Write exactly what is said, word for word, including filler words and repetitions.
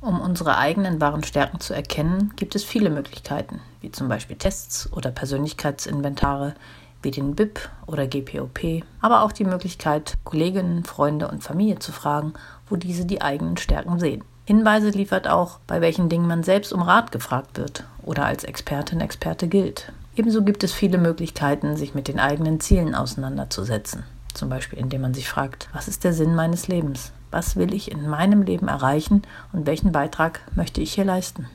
Um unsere eigenen wahren Stärken zu erkennen, gibt es viele Möglichkeiten, wie zum Beispiel Tests oder Persönlichkeitsinventare, wie den B I P oder G P O P, aber auch die Möglichkeit, Kolleginnen, Freunde und Familie zu fragen, wo diese die eigenen Stärken sehen. Hinweise liefert auch, bei welchen Dingen man selbst um Rat gefragt wird oder als Expertin, Experte gilt. Ebenso gibt es viele Möglichkeiten, sich mit den eigenen Zielen auseinanderzusetzen. Zum Beispiel, indem man sich fragt, was ist der Sinn meines Lebens? Was will ich in meinem Leben erreichen und welchen Beitrag möchte ich hier leisten?